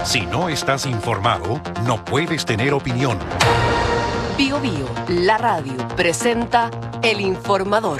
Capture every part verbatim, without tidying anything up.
Si no estás informado, no puedes tener opinión. Bio Bio, la radio, presenta El Informador.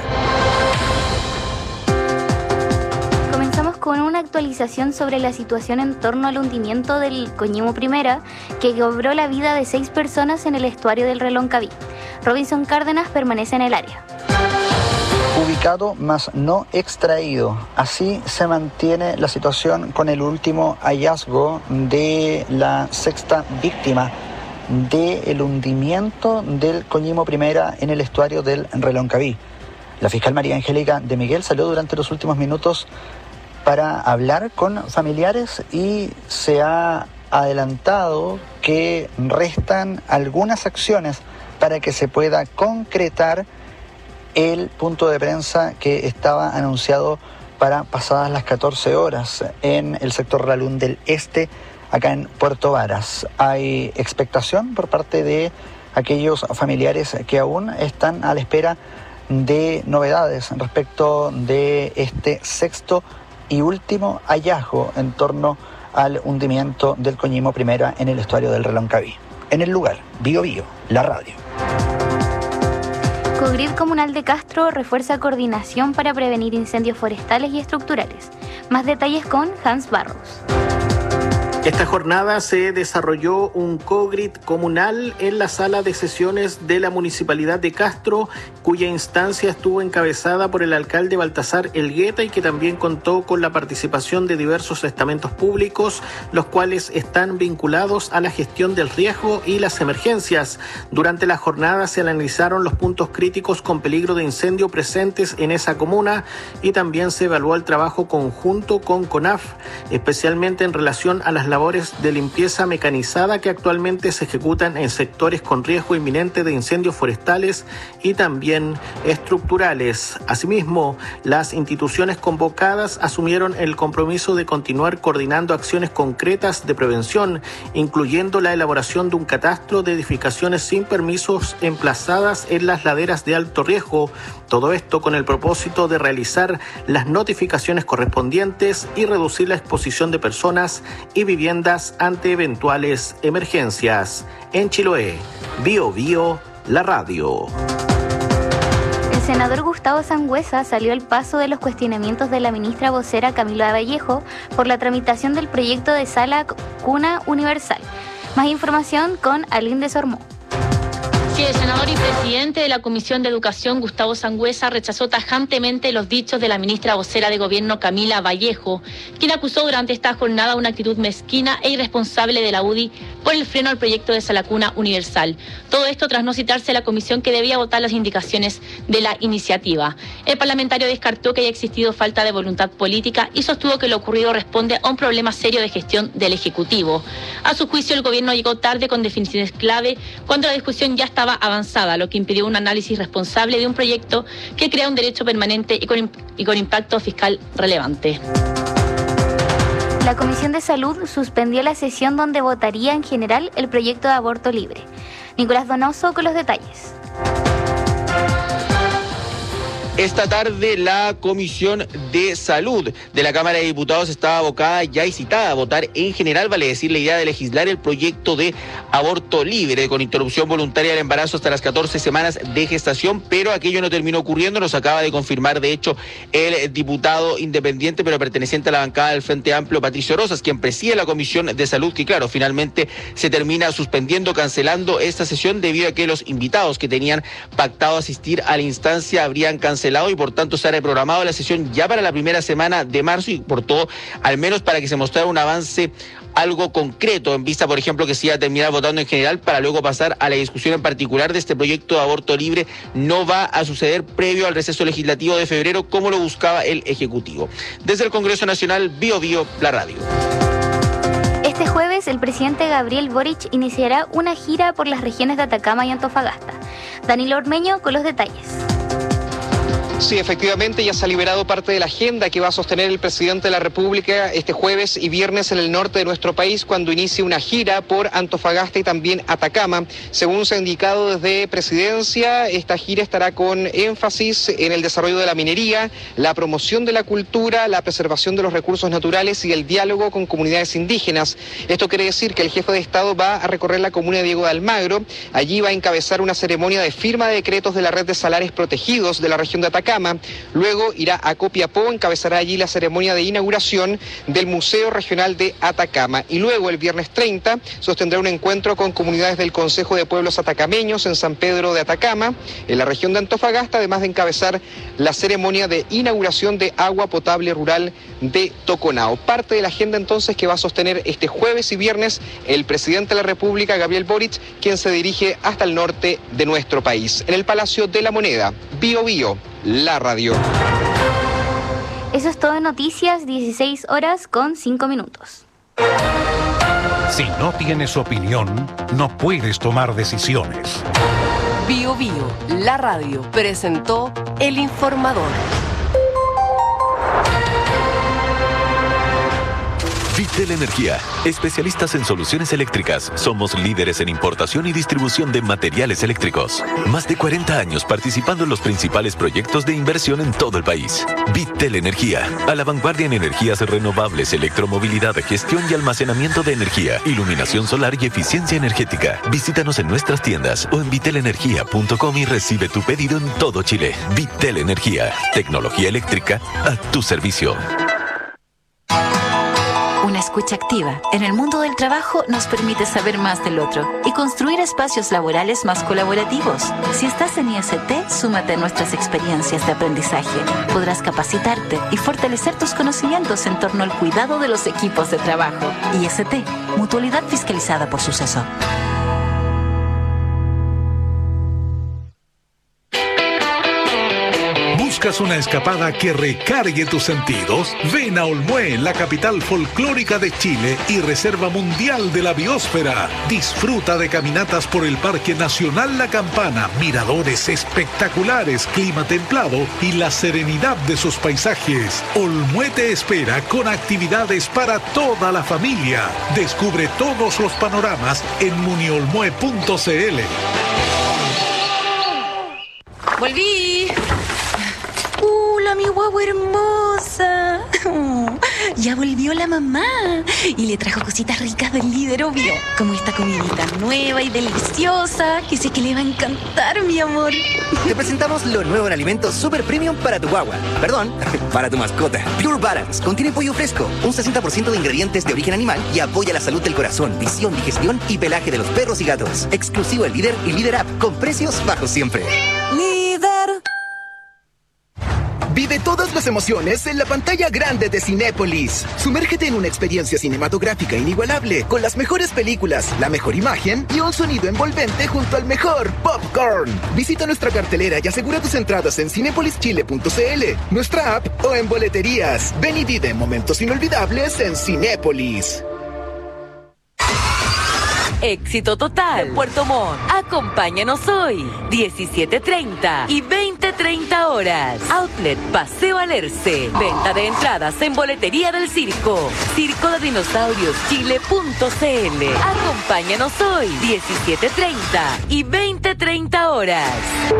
Comenzamos con una actualización sobre la situación en torno al hundimiento del Coñimo Primera, que cobró la vida de seis personas en el estuario del Reloncaví. Robinson Cárdenas permanece en el área. Ubicado mas no extraído. Así se mantiene la situación con el último hallazgo de la sexta víctima del hundimiento del Coñimo Primera en el estuario del Reloncaví. La fiscal María Angélica de Miguel salió durante los últimos minutos para hablar con familiares y se ha adelantado que restan algunas acciones para que se pueda concretar el punto de prensa que estaba anunciado para pasadas las catorce horas en el sector Ralún del Este, acá en Puerto Varas. Hay expectación por parte de aquellos familiares que aún están a la espera de novedades respecto de este sexto y último hallazgo en torno al hundimiento del Coñimo Primera en el estuario del Reloncaví. En el lugar, Bio Bio, la radio. Cogrid Comunal de Castro refuerza coordinación para prevenir incendios forestales y estructurales. Más detalles con Hans Barros. Esta jornada se desarrolló un Cogrid comunal en la sala de sesiones de la Municipalidad de Castro, cuya instancia estuvo encabezada por el alcalde Baltasar Elgueta y que también contó con la participación de diversos estamentos públicos, los cuales están vinculados a la gestión del riesgo y las emergencias. Durante la jornada se analizaron los puntos críticos con peligro de incendio presentes en esa comuna y también se evaluó el trabajo conjunto con CONAF, especialmente en relación a las labores de limpieza mecanizada que actualmente se ejecutan en sectores con riesgo inminente de incendios forestales y también estructurales. Asimismo, las instituciones convocadas asumieron el compromiso de continuar coordinando acciones concretas de prevención, incluyendo la elaboración de un catastro de edificaciones sin permisos emplazadas en las laderas de alto riesgo. Todo esto con el propósito de realizar las notificaciones correspondientes y reducir la exposición de personas y viviendas ante eventuales emergencias. En Chiloé, Bio Bio, la radio. El senador Gustavo Sangüesa salió al paso de los cuestionamientos de la ministra vocera Camila Vallejo por la tramitación del proyecto de sala cuna universal. Más información con Aline de Sormó. Sí, el senador y presidente de la Comisión de Educación, Gustavo Sangüesa, rechazó tajantemente los dichos de la ministra vocera de Gobierno, Camila Vallejo, quien acusó durante esta jornada una actitud mezquina e irresponsable de la U D I por el freno al proyecto de sala cuna universal. Todo esto tras no citarse a la comisión que debía votar las indicaciones de la iniciativa. El parlamentario descartó que haya existido falta de voluntad política y sostuvo que lo ocurrido responde a un problema serio de gestión del Ejecutivo. A su juicio, el gobierno llegó tarde con definiciones clave cuando la discusión ya estaba avanzada, lo que impidió un análisis responsable de un proyecto que crea un derecho permanente y con, y con impacto fiscal relevante. La Comisión de Salud suspendió la sesión donde votaría en general el proyecto de aborto libre. Nicolás Donoso con los detalles. Esta tarde la Comisión de Salud de la Cámara de Diputados estaba abocada ya y citada a votar en general, vale decir, la idea de legislar el proyecto de aborto libre con interrupción voluntaria del embarazo hasta las catorce semanas de gestación, pero aquello no terminó ocurriendo, nos acaba de confirmar de hecho el diputado independiente pero perteneciente a la bancada del Frente Amplio, Patricio Rosas, quien preside la Comisión de Salud, que claro, finalmente se termina suspendiendo, cancelando esta sesión debido a que los invitados que tenían pactado asistir a la instancia habrían cancelado y por tanto se ha reprogramado la sesión ya para la primera semana de marzo y por todo, al menos para que se mostrara un avance algo concreto en vista, por ejemplo, que se iba a terminar votando en general para luego pasar a la discusión en particular de este proyecto de aborto libre. No va a suceder previo al receso legislativo de febrero como lo buscaba el Ejecutivo. Desde el Congreso Nacional, Bio Bio, la radio. Este jueves, el presidente Gabriel Boric iniciará una gira por las regiones de Atacama y Antofagasta. Danilo Ormeño con los detalles. Sí, efectivamente, ya se ha liberado parte de la agenda que va a sostener el presidente de la República este jueves y viernes en el norte de nuestro país cuando inicie una gira por Antofagasta y también Atacama. Según se ha indicado desde Presidencia, esta gira estará con énfasis en el desarrollo de la minería, la promoción de la cultura, la preservación de los recursos naturales y el diálogo con comunidades indígenas. Esto quiere decir que el jefe de Estado va a recorrer la comuna de Diego de Almagro. Allí va a encabezar una ceremonia de firma de decretos de la red de salares protegidos de la región de Atacama. Luego irá a Copiapó, encabezará allí la ceremonia de inauguración del Museo Regional de Atacama. Y luego, el viernes treinta, sostendrá un encuentro con comunidades del Consejo de Pueblos Atacameños en San Pedro de Atacama, en la región de Antofagasta, además de encabezar la ceremonia de inauguración de agua potable rural de Toconao. Parte de la agenda entonces que va a sostener este jueves y viernes el presidente de la República, Gabriel Boric, quien se dirige hasta el norte de nuestro país. En el Palacio de la Moneda, Bio Bio, la radio. Eso es todo en noticias, dieciséis horas con cinco minutos. Si no tienes opinión, no puedes tomar decisiones. Bio Bio, la radio, presentó El Informador. Vitel Energía, especialistas en soluciones eléctricas. Somos líderes en importación y distribución de materiales eléctricos. Más de cuarenta años participando en los principales proyectos de inversión en todo el país. Vitel Energía, a la vanguardia en energías renovables, electromovilidad, gestión y almacenamiento de energía, iluminación solar y eficiencia energética. Visítanos en nuestras tiendas o en vitel energía punto com y recibe tu pedido en todo Chile. Vitel Energía, tecnología eléctrica a tu servicio. Una escucha activa en el mundo del trabajo nos permite saber más del otro y construir espacios laborales más colaborativos. Si estás en I S T, súmate a nuestras experiencias de aprendizaje. Podrás capacitarte y fortalecer tus conocimientos en torno al cuidado de los equipos de trabajo. I S T, mutualidad fiscalizada por Suceso. ¿Buscas una escapada que recargue tus sentidos? Ven a Olmué, la capital folclórica de Chile y reserva mundial de la biosfera. Disfruta de caminatas por el Parque Nacional La Campana, miradores espectaculares, clima templado y la serenidad de sus paisajes. Olmué te espera con actividades para toda la familia. Descubre todos los panoramas en muniolmué punto c l. ¡Volví! ¡Hola, mi guagua hermosa! Oh, ya volvió la mamá y le trajo cositas ricas del líder, obvio, como esta comidita nueva y deliciosa que sé que le va a encantar, mi amor. Te presentamos lo nuevo en alimentos super premium para tu guagua. Perdón, para tu mascota. Pure Balance contiene pollo fresco, un sesenta por ciento de ingredientes de origen animal y apoya la salud del corazón, visión, digestión y pelaje de los perros y gatos. Exclusivo en Líder y Líder App, con precios bajos siempre. ¡Líder! Vive todas las emociones en la pantalla grande de Cinépolis. Sumérgete en una experiencia cinematográfica inigualable con las mejores películas, la mejor imagen y un sonido envolvente junto al mejor popcorn. Visita nuestra cartelera y asegura tus entradas en cinépolis chile punto c l, nuestra app o en boleterías. Ven y vive momentos inolvidables en Cinépolis. Éxito total. Puerto Montt. Acompáñanos hoy, diecisiete treinta y veinte treinta horas. Outlet Paseo Alerce. Venta de entradas en boletería del circo. Circo de Dinosaurios Chile punto c l. Acompáñanos hoy, diecisiete treinta y veinte treinta horas.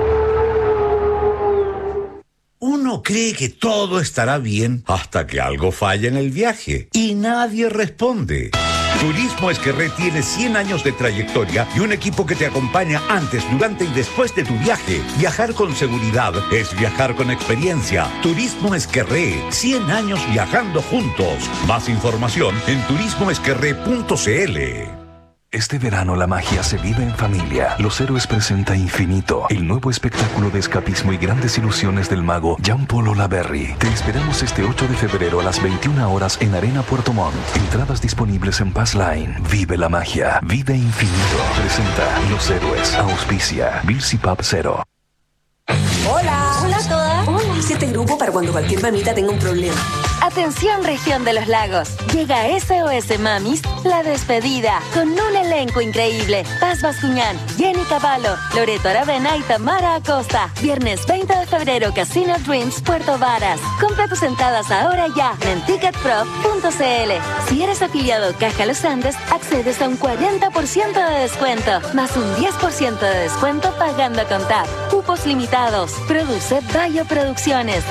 Uno cree que todo estará bien hasta que algo falla en el viaje y nadie responde. Turismo Esquerré tiene cien años de trayectoria y un equipo que te acompaña antes, durante y después de tu viaje. Viajar con seguridad es viajar con experiencia. Turismo Esquerré, cien años viajando juntos. Más información en turismo esquerré punto c l. Este verano la magia se vive en familia. Los Héroes presenta Infinito, el nuevo espectáculo de escapismo y grandes ilusiones del mago Jean-Paul Olaberry. Te esperamos este ocho de febrero a las veintiuna horas en Arena Puerto Montt. Entradas disponibles en Passline. Vive la magia. Vive Infinito. Presenta Los Héroes. Auspicia Bilsi Pub Cero. Hola. Hola a todas. Hola. Hice este grupo para cuando cualquier mamita tenga un problema. Atención región de los lagos. Llega S O S Mamis, la despedida, con un elenco increíble. Paz Bascuñán, Jenny Cavallo, Loreto Aravena y Tamara Acosta. Viernes veinte de febrero, Casino Dreams, Puerto Varas. Compra tus entradas ahora ya en ticket pro punto c l. Si eres afiliado Caja Los Andes, accedes a un cuarenta por ciento de descuento, más un diez por ciento de descuento pagando a contar. Cupos limitados. Produce Bayo Producciones.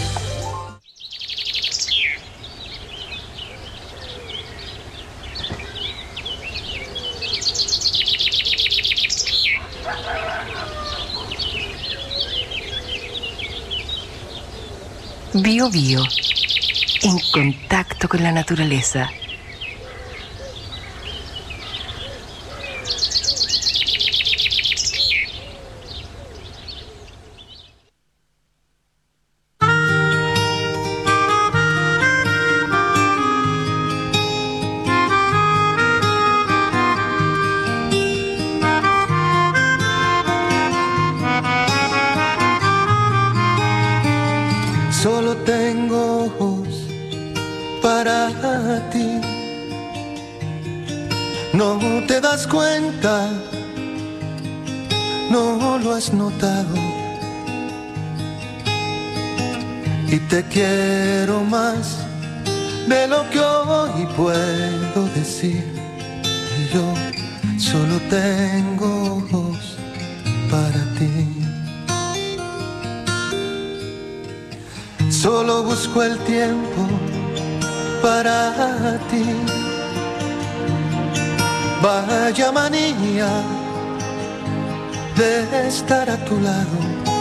Bio Bio, en contacto con la naturaleza. Solo tengo ojos para ti. No te das cuenta, no lo has notado. Y te quiero más de lo que hoy puedo decir. Y yo solo tengo ojos para ti. Solo busco el tiempo para ti. Vaya manía de estar a tu lado.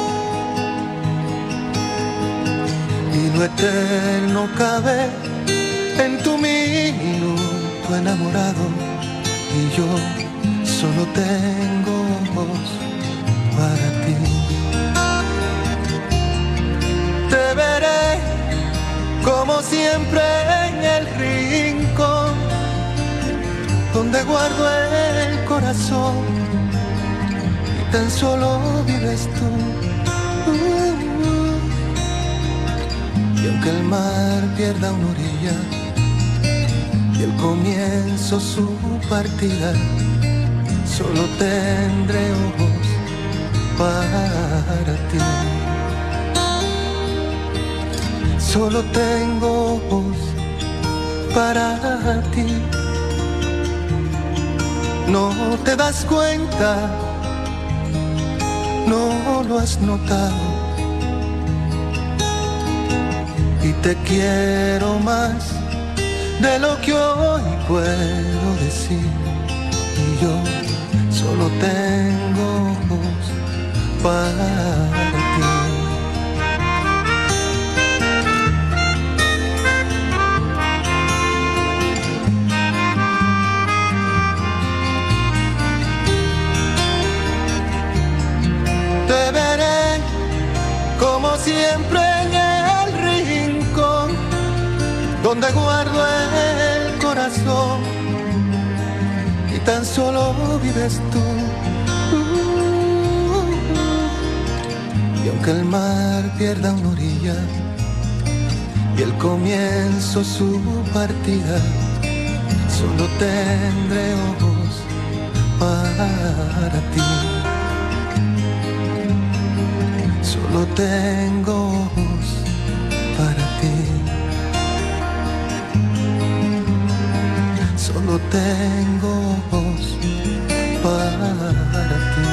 Y lo eterno cabe en tu minuto enamorado. Y yo solo tengo ojos para ti. Te veré como siempre en el rincón donde guardo el corazón y tan solo vives tú. Uh, uh. Y aunque el mar pierda una orilla y el comienzo su partida, solo tendré ojos para ti. Solo tengo ojos para ti. No te das cuenta, no lo has notado. Y te quiero más de lo que hoy puedo decir. Y yo solo tengo ojos para ti. Te veré como siempre en el rincón donde guardo el corazón y tan solo vives tú. Uh, y aunque el mar pierda una orilla y el comienzo su partida, solo tendré ojos para ti. Solo tengo ojos para ti. Solo tengo ojos para ti.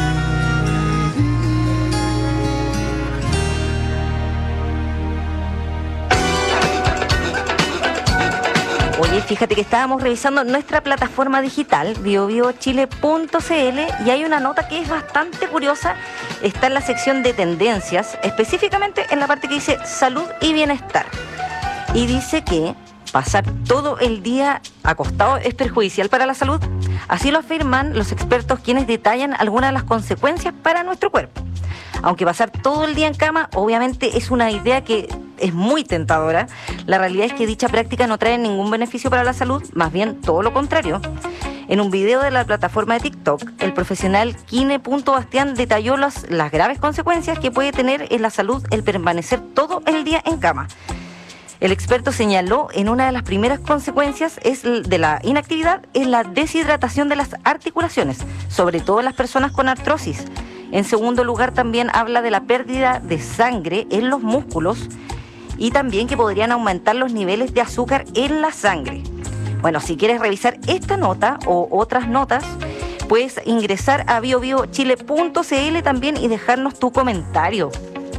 Oye, fíjate que estábamos revisando nuestra plataforma digital, bio bio chile punto c l, y hay una nota que es bastante curiosa. Está en la sección de tendencias, específicamente en la parte que dice salud y bienestar. Y dice que pasar todo el día acostado es perjudicial para la salud. Así lo afirman los expertos, quienes detallan algunas de las consecuencias para nuestro cuerpo. Aunque pasar todo el día en cama obviamente es una idea que es muy tentadora, la realidad es que dicha práctica no trae ningún beneficio para la salud, más bien todo lo contrario. En un video de la plataforma de TikTok, el profesional Kine.Bastián detalló las, las graves consecuencias que puede tener en la salud el permanecer todo el día en cama. El experto señaló en una de las primeras consecuencias es de la inactividad es la deshidratación de las articulaciones, sobre todo en las personas con artrosis. En segundo lugar, también habla de la pérdida de sangre en los músculos y también que podrían aumentar los niveles de azúcar en la sangre. Bueno, si quieres revisar esta nota o otras notas, puedes ingresar a bio bio chile punto c l también y dejarnos tu comentario.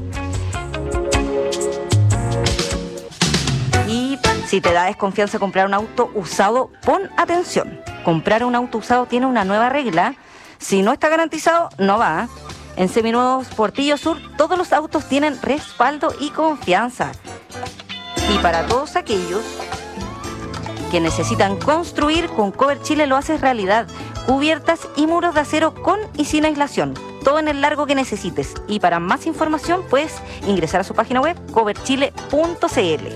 Y si te da desconfianza comprar un auto usado, pon atención. Comprar un auto usado tiene una nueva regla. Si no está garantizado, no va. En Seminuevos Portillo Sur, todos los autos tienen respaldo y confianza. Y para todos aquellos que necesitan construir, con Cover Chile lo haces realidad. Cubiertas y muros de acero con y sin aislación. Todo en el largo que necesites. Y para más información puedes ingresar a su página web cover chile punto c l.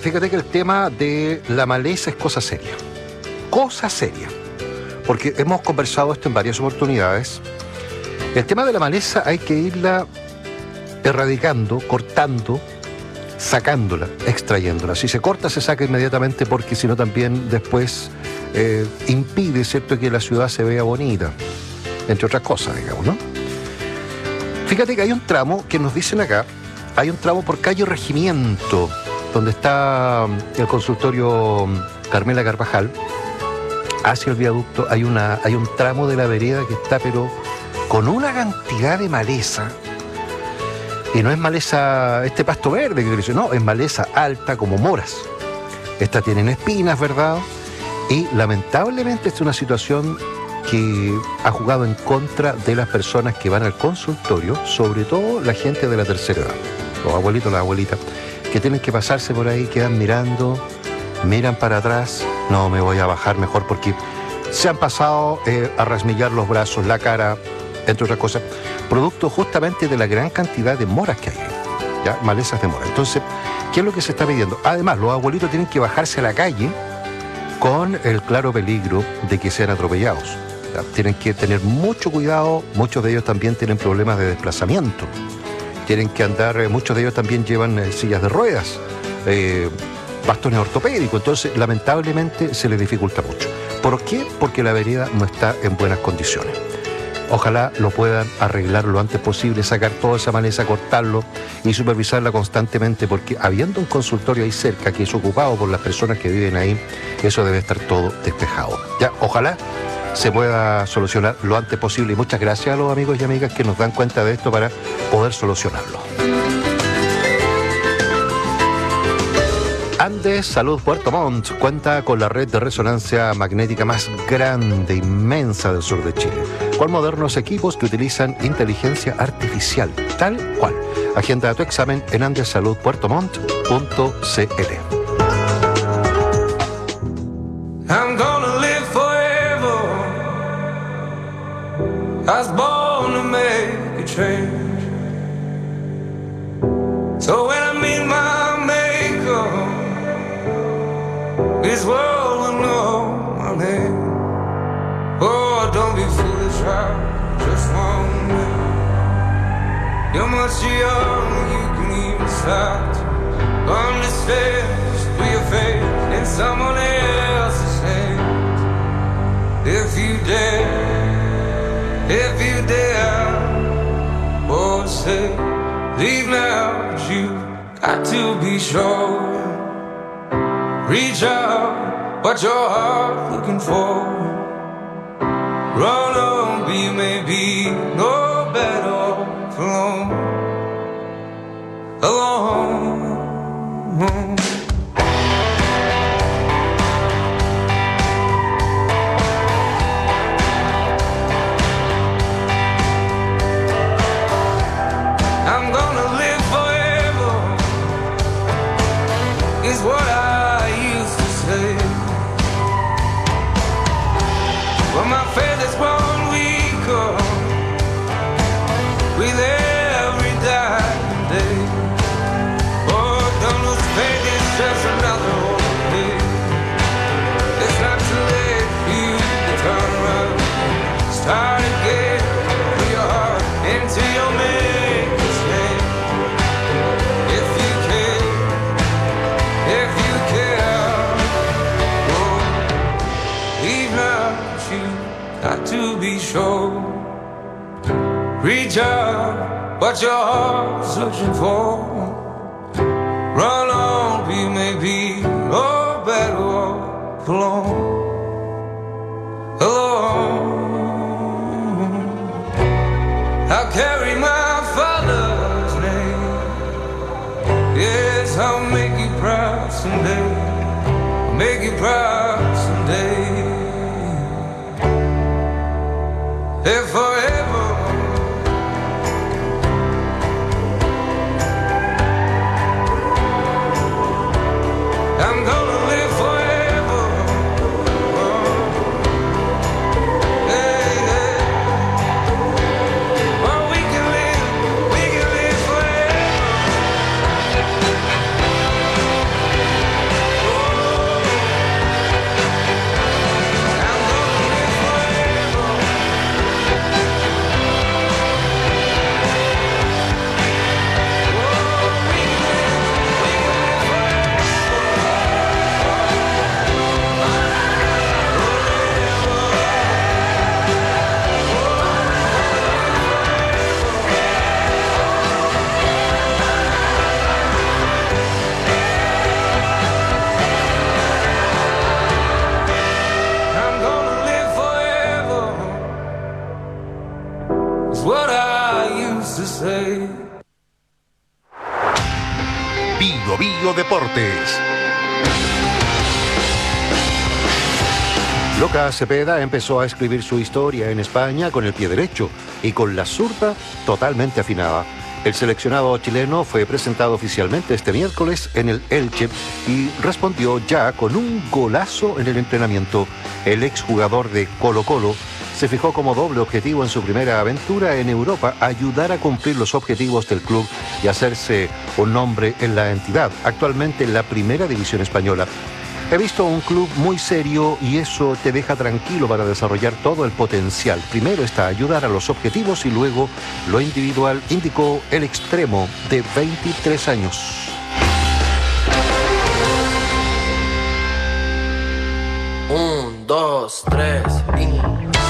fíjate que el tema de la maleza es cosa seria. Cosa seria. Porque hemos conversado esto en varias oportunidades. El tema de la maleza hay que irla erradicando, cortando, sacándola, extrayéndola. Si se corta, se saca inmediatamente, porque si no también después eh, impide, ¿cierto?, que la ciudad se vea bonita, entre otras cosas, digamos, ¿no? Fíjate que hay un tramo que nos dicen acá, hay un tramo por calle Regimiento, donde está el consultorio Carmela Carvajal, hacia el viaducto, hay, una, hay un tramo de la vereda que está, pero con una cantidad de maleza, y no es maleza, este pasto verde que creció, no, es maleza alta como moras. Estas tienen espinas, ¿verdad? Y lamentablemente es una situación que ha jugado en contra de las personas que van al consultorio, sobre todo la gente de la tercera edad, los abuelitos, las abuelitas, que tienen que pasarse por ahí, quedan mirando, miran para atrás, no, me voy a bajar mejor, porque se han pasado eh, a rasmillar los brazos, la cara, entre otras cosas, producto justamente de la gran cantidad de moras que hay, ¿ya? Malezas de mora. Entonces, ¿qué es lo que se está pidiendo? Además, los abuelitos tienen que bajarse a la calle con el claro peligro de que sean atropellados, ¿ya? Tienen que tener mucho cuidado, muchos de ellos también tienen problemas de desplazamiento, tienen que andar, eh, muchos de ellos también llevan eh, sillas de ruedas, eh, bastones ortopédicos, entonces lamentablemente se les dificulta mucho. ¿Por qué? Porque la vereda no está en buenas condiciones. Ojalá lo puedan arreglar lo antes posible, sacar toda esa maleza, cortarlo y supervisarla constantemente, porque habiendo un consultorio ahí cerca que es ocupado por las personas que viven ahí, eso debe estar todo despejado. Ya, ojalá se pueda solucionar lo antes posible, y muchas gracias a los amigos y amigas que nos dan cuenta de esto para poder solucionarlo. Andes Salud Puerto Montt cuenta con la red de resonancia magnética más grande, inmensa del sur de Chile, con modernos equipos que utilizan inteligencia artificial, tal cual. Agenda tu examen en andes salud puerto montt punto c l. I'm gonna live forever. I was born to make a change. So when I meet my maker, this world will know my name. Oh, don't be foolish, I just one day. You're much young, you can even start to understand just through your faith in someone else's hand. If you dare, if you dare, oh, say, leave now, but you got to be sure. Reach out, what your heart looking for. Run on, be maybe no better off alone. Alone. I'm gonna live forever, is what I used to say. But my faith has grown weaker with every dying day. Oh, don't lose faith, it's just another old day. It's not too late for you to turn around, start again, put your heart into your maker's hand. If you can, if you care, oh, leave now, but you got to be sure. Reach out, what your heart's searching for. Run on, be maybe no better off alone. Alone. I'll carry my father's name. Yes, I'll make you proud someday. I'll make you proud someday. If forever. I'm gonna live forever. Oh. Hey, hey. Oh, we can live, we can live forever. else to say. Bio Bio Deportes. Lucas Cepeda empezó a escribir su historia en España con el pie derecho y con la zurda totalmente afinada. El seleccionado chileno fue presentado oficialmente este miércoles en el Elche y respondió ya con un golazo en el entrenamiento. El exjugador de Colo-Colo se fijó como doble objetivo en su primera aventura en Europa ayudar a cumplir los objetivos del club y hacerse un nombre en la entidad, actualmente en la primera división española. He visto un club muy serio y eso te deja tranquilo para desarrollar todo el potencial. Primero está ayudar a los objetivos y luego lo individual, indicó el extremo de veintitrés años. Un, dos, tres y...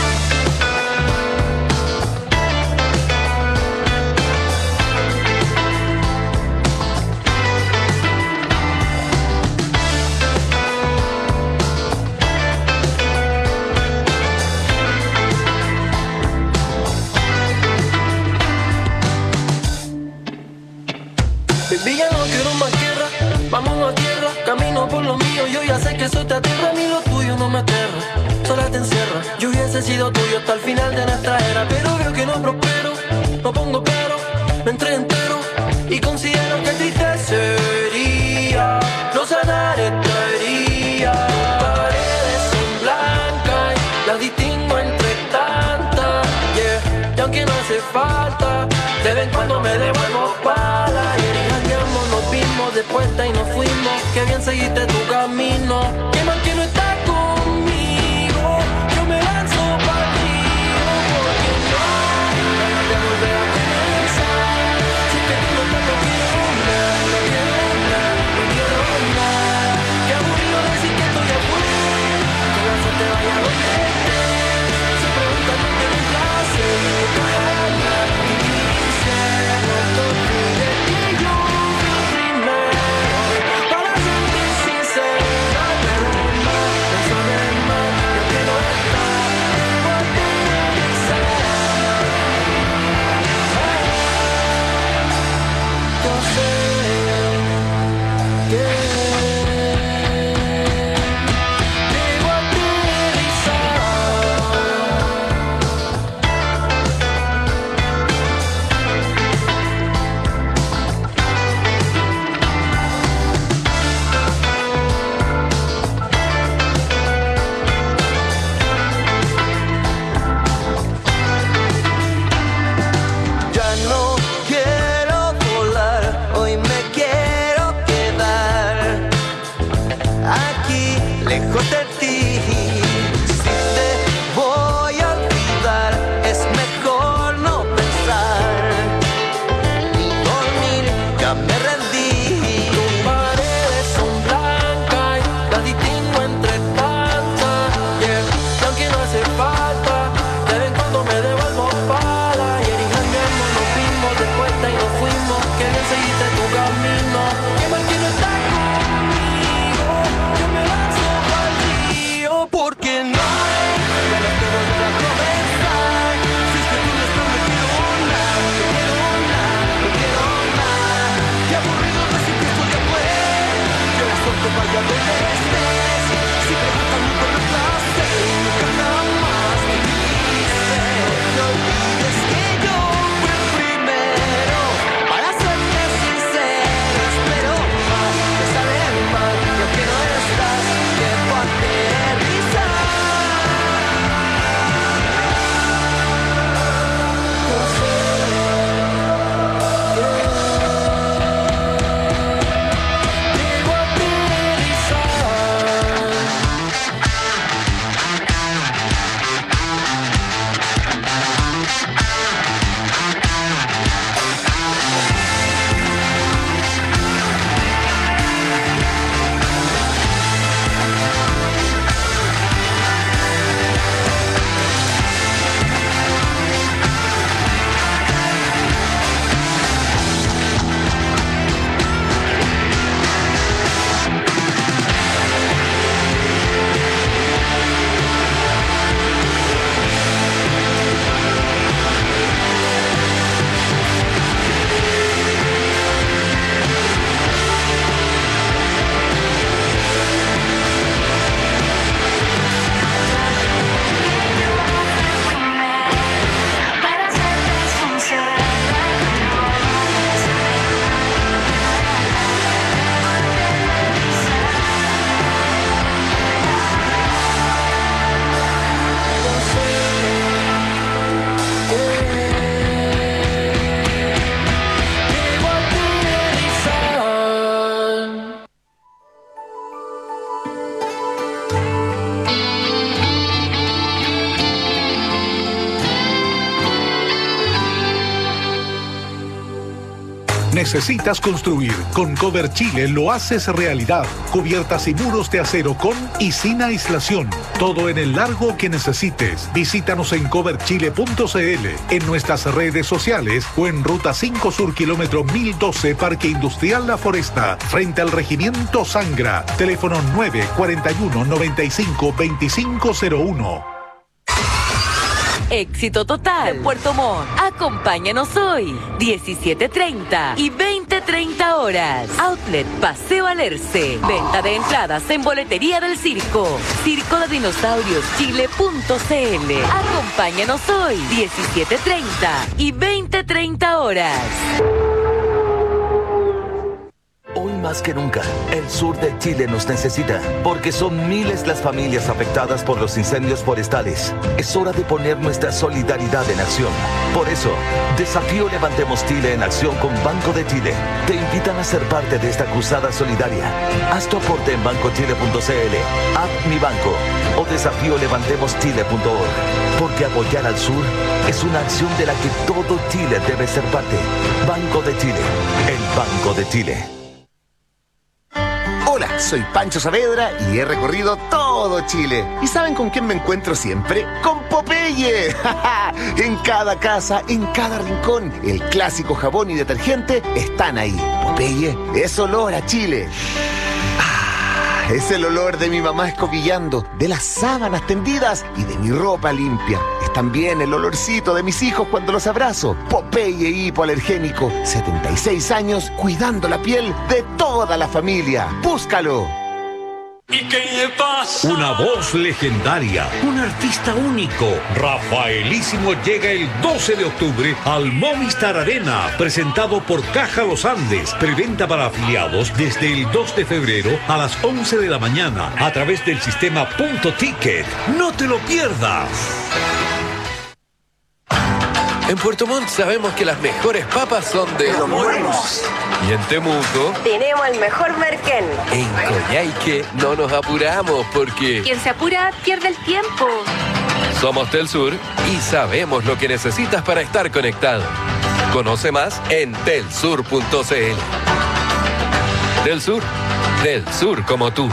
Vamos a tierra, camino por lo mío. Yo ya sé que eso te aterra, a mí lo tuyo no me aterra. Sola te encierra, yo hubiese sido tuyo hasta el final de nuestra era. Pero veo que no prospero, no pongo pero, me entré entero y considero que triste sería no sanar esta herida. Paredes son blancas, las distingo entre tantas, yeah. Y aunque no hace falta, de vez en cuando me devuelvo para y nos vimos después y nos fuimos. Que bien seguiste tu camino. Qué mal que no estás conmigo. Yo me lanzo para ti. Porque no hay ganas de volver a comenzar. Si es que tú no estás, no quiero nada, no quiero nada, no quiero nada. Qué aburrido decir que estoy afuera. Que la suerte vaya a donde esté. Se preguntan dónde me place. Calma y dice no te olvides que yo ¿Necesitas construir? Con Cover Chile lo haces realidad. Cubiertas y muros de acero con y sin aislación. Todo en el largo que necesites. Visítanos en cover chile punto c l, en nuestras redes sociales o en Ruta cinco Sur, kilómetro mil doce, Parque Industrial La Foresta, frente al Regimiento Sangra. Teléfono nueve cuatro uno, noventa y cinco, veinticinco cero uno. Éxito total en Puerto Montt. Acompáñanos hoy, diecisiete treinta y veinte treinta horas. Outlet Paseo Alerce. Venta de entradas en boletería del circo. Circo de Dinosaurios Chile punto c l. Acompáñanos hoy, diecisiete treinta y veinte treinta horas. Hoy más que nunca, el sur de Chile nos necesita, porque son miles las familias afectadas por los incendios forestales. Es hora de poner nuestra solidaridad en acción. Por eso, Desafío Levantemos Chile en acción con Banco de Chile. Te invitan a ser parte de esta cruzada solidaria. Haz tu aporte en banco chile punto c l, App Mi Banco o desafío levantemos chile punto org. Porque apoyar al sur es una acción de la que todo Chile debe ser parte. Banco de Chile, el Banco de Chile. Hola, soy Pancho Saavedra y he recorrido todo Chile. ¿Y saben con quién me encuentro siempre? ¡Con Popeye! En cada casa, en cada rincón, el clásico jabón y detergente están ahí. Popeye es olor a Chile. Ah, es el olor de mi mamá escobillando, de las sábanas tendidas y de mi ropa limpia. Es también el olorcito de mis hijos cuando los abrazo. Popeye hipoalergénico, setenta y seis años cuidando la piel de toda la familia. ¡Búscalo! ¿Y qué le pasa? Una voz legendaria, un artista único. Rafaelísimo llega el doce de octubre al Movistar Arena, presentado por Caja Los Andes. Preventa para afiliados desde el dos de febrero a las once de la mañana a través del sistema Punto Ticket. ¡No te lo pierdas! En Puerto Montt sabemos que las mejores papas son de Los Buenos. Y en Temuco tenemos el mejor merquén. En Coyhaique no nos apuramos porque Quien se apura pierde el tiempo. somos Telsur y sabemos lo que necesitas para estar conectado. Conoce más en telsur punto c l. Telsur, del sur como tú.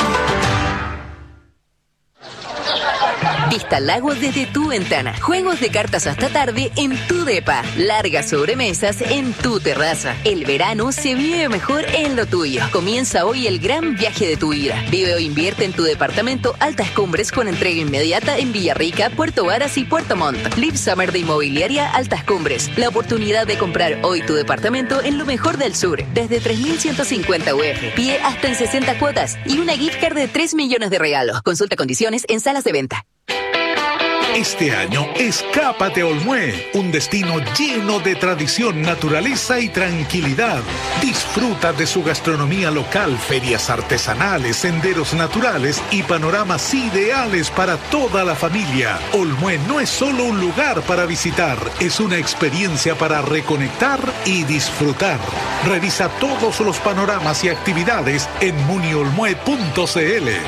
Vista al lago desde tu ventana. Juegos de cartas hasta tarde en tu depa. Largas sobremesas en tu terraza. El verano se vive mejor en lo tuyo. Comienza hoy el gran viaje de tu vida. Vive o invierte en tu departamento Altas Cumbres con entrega inmediata en Villarrica, Puerto Varas y Puerto Montt. Live Summer de Inmobiliaria Altas Cumbres. La oportunidad de comprar hoy tu departamento en lo mejor del sur. Desde tres mil ciento cincuenta U F. Pie hasta en sesenta cuotas. Y una gift card de tres millones de regalos. Consulta condiciones en salas de venta. Este año, escápate a Olmué, un destino lleno de tradición, naturaleza y tranquilidad. Disfruta de su gastronomía local, ferias artesanales, senderos naturales y panoramas ideales para toda la familia. Olmué no es solo un lugar para visitar, es una experiencia para reconectar y disfrutar. Revisa todos los panoramas y actividades en muniolmué punto c l.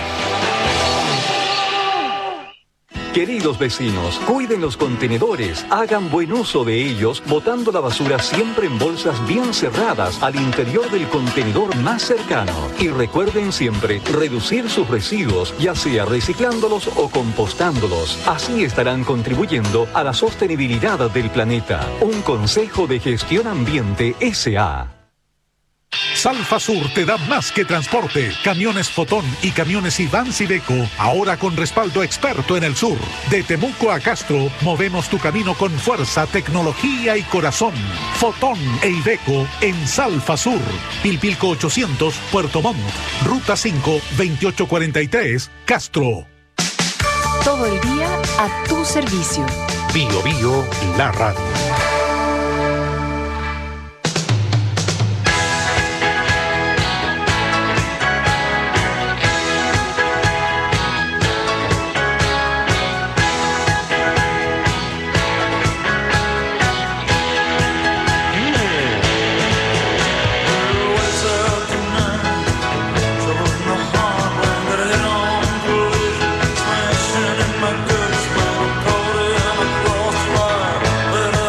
Queridos vecinos, cuiden los contenedores, hagan buen uso de ellos, botando la basura siempre en bolsas bien cerradas al interior del contenedor más cercano. Y recuerden siempre reducir sus residuos, ya sea reciclándolos o compostándolos. Así estarán contribuyendo a la sostenibilidad del planeta. Un consejo de Gestión Ambiente S A Salfa Sur te da más que transporte. Camiones Fotón y camiones Iván Iveco, ahora con respaldo experto en el sur. De Temuco a Castro, movemos tu camino con fuerza, tecnología y corazón. Fotón e Iveco en Salfa Sur. Pilpilco ochocientos, Puerto Montt. Ruta cinco, veintiocho cuarenta y tres, Castro. Todo el día a tu servicio. Bio Bio, la radio. But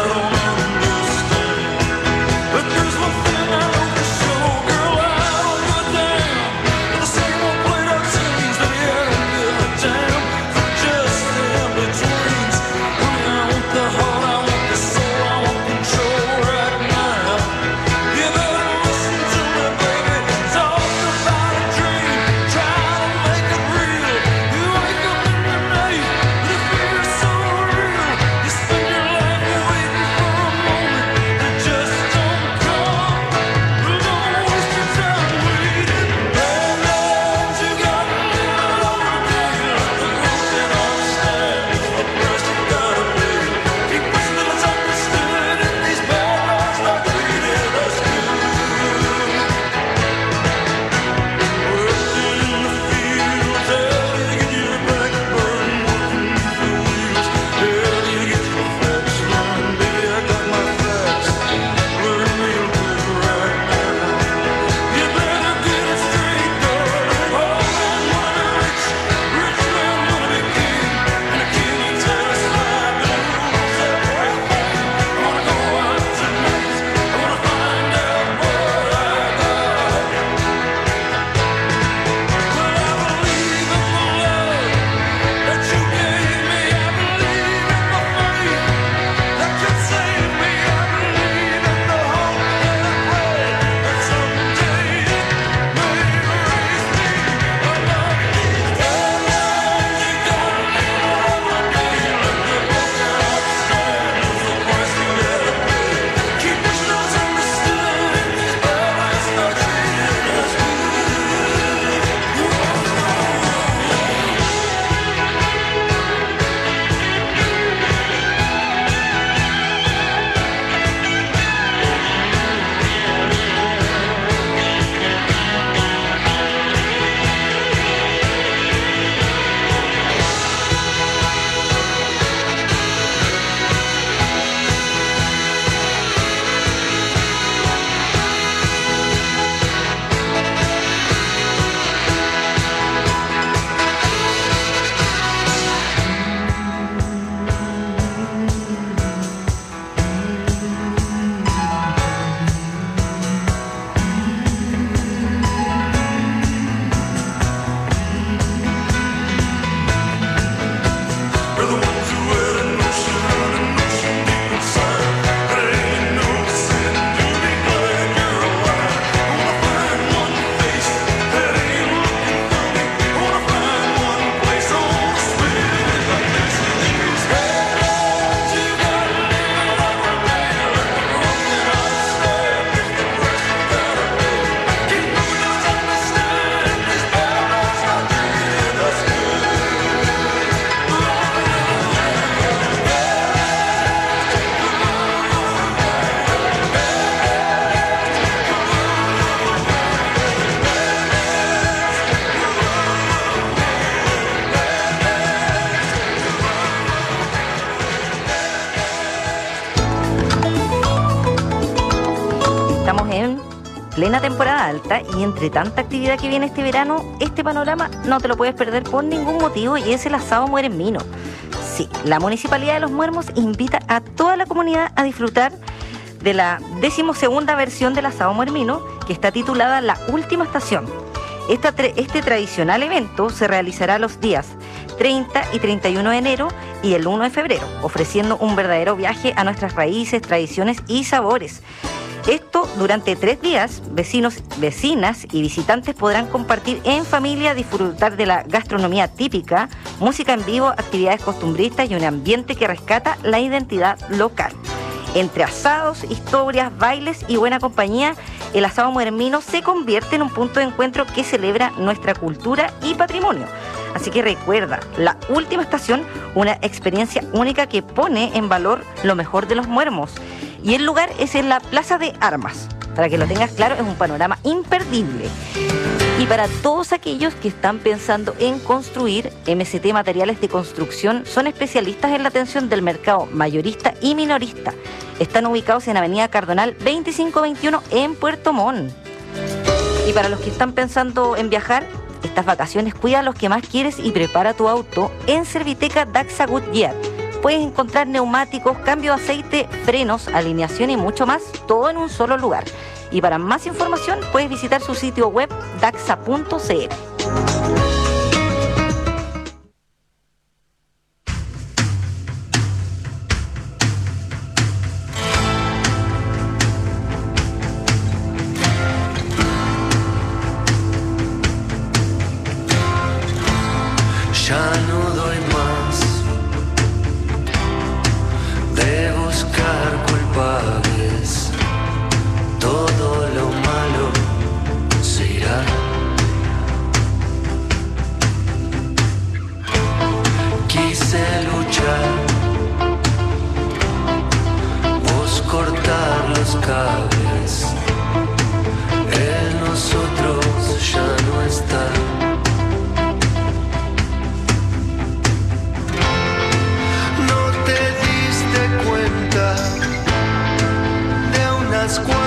plena temporada alta y entre tanta actividad que viene este verano, este panorama no te lo puedes perder por ningún motivo y es el asado Muermino. Sí, la Municipalidad de Los Muermos invita a toda la comunidad a disfrutar de la decimosegunda versión del asado Muermino, que está titulada La Última Estación. Esta, este tradicional evento se realizará los días treinta y treinta y uno de enero y el uno de febrero, ofreciendo un verdadero viaje a nuestras raíces, tradiciones y sabores. Esto durante tres días, vecinos, vecinas y visitantes podrán compartir en familia, disfrutar de la gastronomía típica, música en vivo, actividades costumbristas y un ambiente que rescata la identidad local. Entre asados, historias, bailes y buena compañía, el asado Muermino se convierte en un punto de encuentro que celebra nuestra cultura y patrimonio. Así que recuerda, La Última Estación, una experiencia única que pone en valor lo mejor de los muermos. Y el lugar es en la Plaza de Armas. Para que lo tengas claro, es un panorama imperdible. Y para todos aquellos que están pensando en construir, M C T Materiales de Construcción son especialistas en la atención del mercado mayorista y minorista. Están ubicados en Avenida Cardonal veinticinco veintiuno en Puerto Montt. Y para los que están pensando en viajar, estas vacaciones cuida a los que más quieres y prepara tu auto en Serviteca Daxa Goodyear. Puedes encontrar neumáticos, cambio de aceite, frenos, alineación y mucho más, todo en un solo lugar. Y para más información puedes visitar su sitio web daxa punto c l. Ya no doy más de buscar culpables. Todo lo malo se irá. Quise luchar, vos cortar los cables. En nosotros ya no está. No te diste cuenta de unas cuantas